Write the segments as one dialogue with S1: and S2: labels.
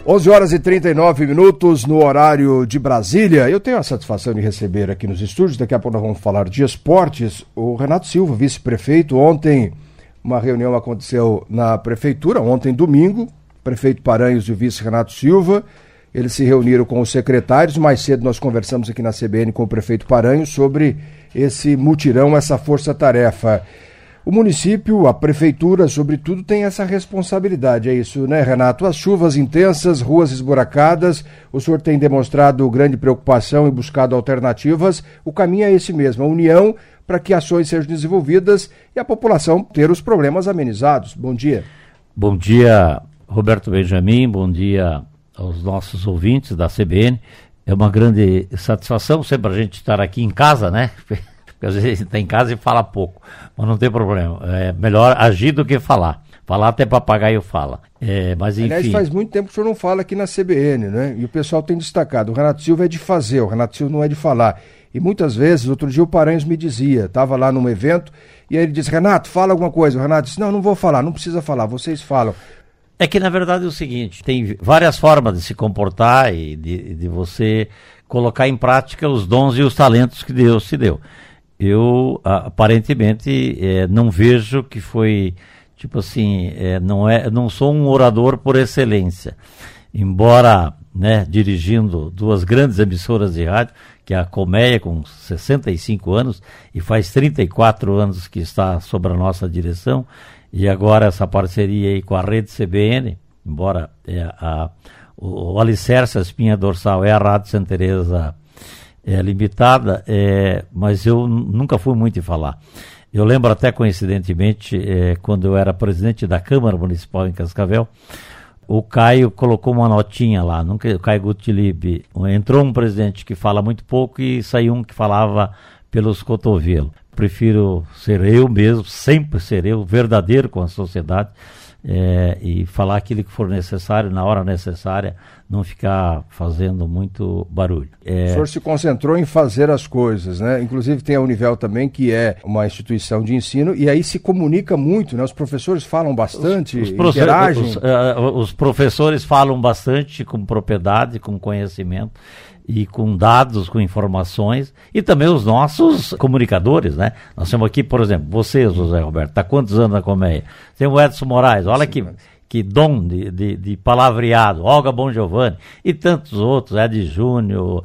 S1: 11h39 no horário de Brasília. Eu tenho a satisfação de receber aqui nos estúdios, daqui a pouco nós vamos falar de esportes, o Renato Silva, vice-prefeito. Ontem uma reunião aconteceu na prefeitura, ontem domingo, prefeito Paranhos e o vice Renato Silva. Eles se reuniram com os secretários. Mais cedo nós conversamos aqui na CBN com o prefeito Paranhos sobre esse mutirão, essa força-tarefa. O município, a prefeitura, sobretudo, tem essa responsabilidade, é isso, né, Renato? As chuvas intensas, ruas esburacadas, o senhor tem demonstrado grande preocupação e buscado alternativas. O caminho é esse mesmo, a união para que ações sejam desenvolvidas e a população ter os problemas amenizados. Bom dia.
S2: Bom dia, Roberto Benjamin, bom dia aos nossos ouvintes da CBN. É uma grande satisfação sempre a gente estar aqui em casa, né? Porque às vezes a gente está em casa e fala pouco, mas não tem problema, é melhor agir do que falar. Falar até papagaio fala. Mas enfim.
S1: Aliás, faz muito tempo que o senhor não fala aqui na CBN, né? E o pessoal tem destacado, o Renato Silva é de fazer, o Renato Silva não é de falar. E muitas vezes, outro dia o Paranhos me dizia, estava lá num evento, e aí ele disse, Renato, fala alguma coisa. O Renato disse, não vou falar, não precisa falar, vocês falam.
S2: É que na verdade é o seguinte, tem várias formas de se comportar e de você colocar em prática os dons e os talentos que Deus te deu. Eu, aparentemente, não vejo que foi, tipo assim, não sou um orador por excelência. Embora, né, dirigindo duas grandes emissoras de rádio, que é a Colmeia, com 65 anos, e faz 34 anos que está sob a nossa direção, e agora essa parceria aí com a Rede CBN, embora o alicerce, a espinha dorsal, é a Rádio Santa Teresa limitada, mas eu nunca fui muito em falar. Eu lembro até coincidentemente, quando eu era presidente da Câmara Municipal em Cascavel, o Caio colocou uma notinha lá, o Caio Gutilib, entrou um presidente que fala muito pouco e saiu um que falava pelos cotovelos. Prefiro ser eu mesmo, sempre ser eu, verdadeiro com a sociedade, e falar aquilo que for necessário, na hora necessária, não ficar fazendo muito barulho.
S1: O senhor se concentrou em fazer as coisas, né? Inclusive tem a Univel também, que é uma instituição de ensino, e aí se comunica muito, né? Os professores falam bastante, interagem.
S2: Os professores falam bastante com propriedade, com conhecimento, e com dados, com informações, e também os nossos comunicadores, né? Nós temos aqui, por exemplo, você, José Roberto, está quantos anos na Colmeia? Tem o Edson Moraes, olha que dom de palavreado, Olga Bongiovanni, e tantos outros, Ed Júnior,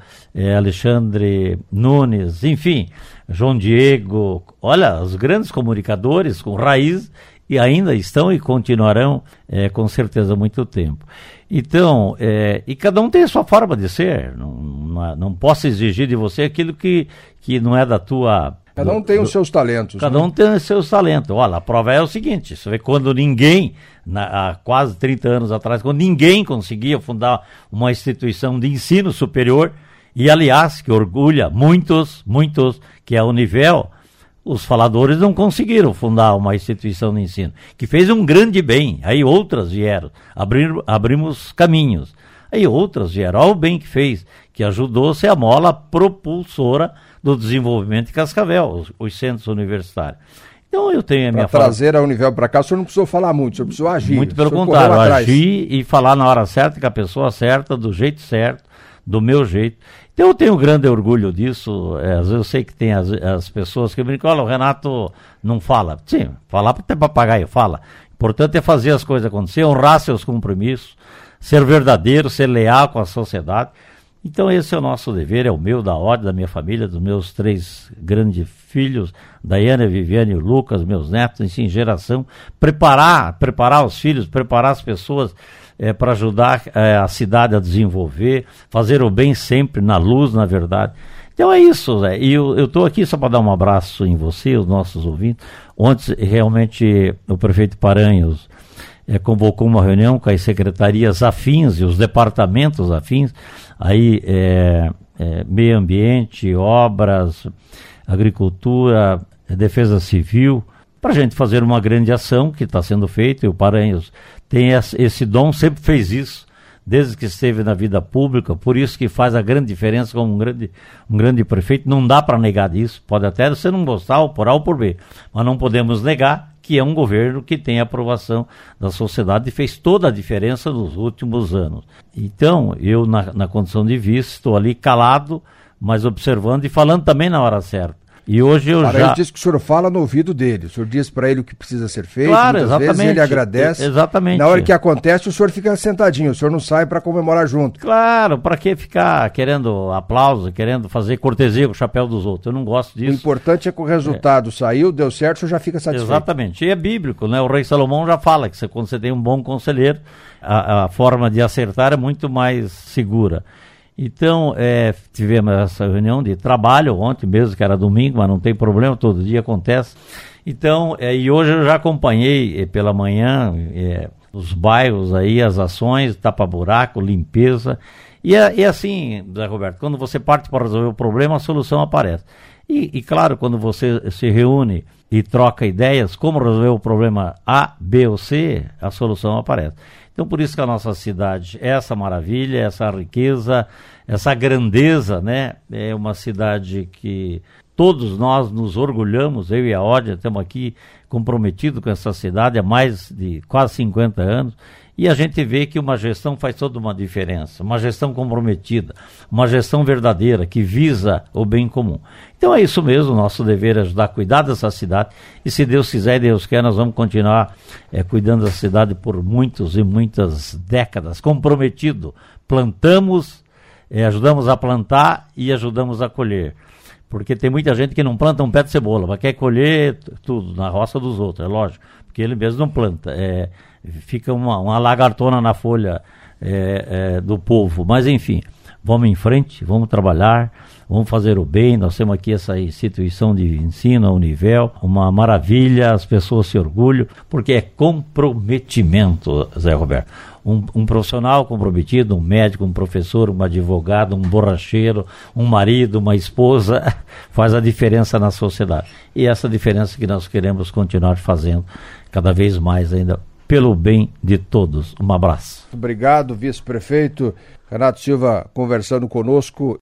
S2: Alexandre Nunes, enfim, João Diego, olha, os grandes comunicadores com raiz, e ainda estão e continuarão com certeza muito tempo. Então, e cada um tem a sua forma de ser, não posso exigir de você aquilo que não é da tua...
S1: Cada um tem os seus talentos.
S2: Cada um tem os seus talentos. Olha, a prova é o seguinte, você vê quando ninguém, há quase 30 anos atrás, quando ninguém conseguia fundar uma instituição de ensino superior, e aliás, que orgulha muitos, que é a Univel, os faladores não conseguiram fundar uma instituição de ensino, que fez um grande bem, aí outras vieram, abrimos caminhos, aí outras vieram, olha o bem que fez, que ajudou a ser a mola propulsora do desenvolvimento de Cascavel, os centros universitários. Então eu tenho a minha
S1: forma... Para trazer a Univel para cá, o senhor não precisou falar muito, o senhor precisou agir.
S2: Muito pelo contrário, agir e falar na hora certa, com a pessoa certa, do jeito certo, do meu jeito. Então eu tenho grande orgulho disso, às vezes eu sei que tem as pessoas que brincam, olha, o Renato não fala. Sim, falar até papagaio, fala. O importante é fazer as coisas acontecer, honrar seus compromissos, ser verdadeiro, ser leal com a sociedade. Então esse é o nosso dever, é o meu, da ordem, da minha família, dos meus 3 grandes filhos, Daiane, Viviane e Lucas, meus netos, em geração, preparar os filhos, preparar as pessoas para ajudar a cidade a desenvolver, fazer o bem sempre, na luz, na verdade. Então é isso, Zé. E eu estou aqui só para dar um abraço em você, os nossos ouvintes. Ontem, realmente, o prefeito Paranhos convocou uma reunião com as secretarias afins e os departamentos afins, aí meio ambiente, obras, agricultura, defesa civil, para a gente fazer uma grande ação que está sendo feita, e o Paranhos tem esse dom, sempre fez isso, desde que esteve na vida pública, por isso que faz a grande diferença como um grande prefeito. Não dá para negar disso, pode até você não gostar, ou por A ou por B, mas não podemos negar que é um governo que tem a aprovação da sociedade e fez toda a diferença nos últimos anos. Então, eu, na condição de vice, estou ali calado, mas observando e falando também na hora certa. E hoje eu
S1: Ele diz que o senhor fala no ouvido dele, o senhor diz para ele o que precisa ser feito,
S2: claro,
S1: muitas vezes ele agradece.
S2: Exatamente.
S1: Na hora que acontece, o senhor fica sentadinho, o senhor não sai para comemorar junto.
S2: Claro, para que ficar querendo aplauso, querendo fazer cortesia com o chapéu dos outros? Eu não gosto disso.
S1: O importante é que o resultado saiu, deu certo, o senhor já fica satisfeito.
S2: Exatamente, e é bíblico, né? O rei Salomão já fala que quando você tem um bom conselheiro, a forma de acertar é muito mais segura. Então, tivemos essa reunião de trabalho ontem mesmo, que era domingo, mas não tem problema, todo dia acontece. Então, e hoje eu já acompanhei pela manhã os bairros aí, as ações, tapa-buraco, limpeza. E assim, Zé Roberto, quando você parte para resolver o problema, a solução aparece. E claro, quando você se reúne e troca ideias, como resolver o problema A, B ou C, a solução aparece. Então, por isso que a nossa cidade é essa maravilha, essa riqueza, essa grandeza, né? É uma cidade que todos nós nos orgulhamos, eu e a Ódia estamos aqui comprometidos com essa cidade há mais de quase 50 anos, e a gente vê que uma gestão faz toda uma diferença, uma gestão comprometida, uma gestão verdadeira, que visa o bem comum. Então é isso mesmo, nosso dever é ajudar a cuidar dessa cidade, e se Deus quiser e Deus quer, nós vamos continuar cuidando da cidade por muitas e muitas décadas, comprometido. Plantamos, ajudamos a plantar e ajudamos a colher. Porque tem muita gente que não planta um pé de cebola, mas quer colher tudo na roça dos outros, é lógico, porque ele mesmo não planta. Fica uma lagartona na folha do povo, mas enfim, vamos em frente, vamos trabalhar, vamos fazer o bem. Nós temos aqui essa instituição de ensino, a Univel, uma maravilha, as pessoas se orgulham, porque é comprometimento, Zé Roberto. Um profissional comprometido, um médico, um professor, um advogado, um borracheiro, um marido, uma esposa, faz a diferença na sociedade. E essa diferença que nós queremos continuar fazendo cada vez mais ainda, pelo bem de todos. Um abraço.
S1: Obrigado, vice-prefeito Renato Silva, conversando conosco.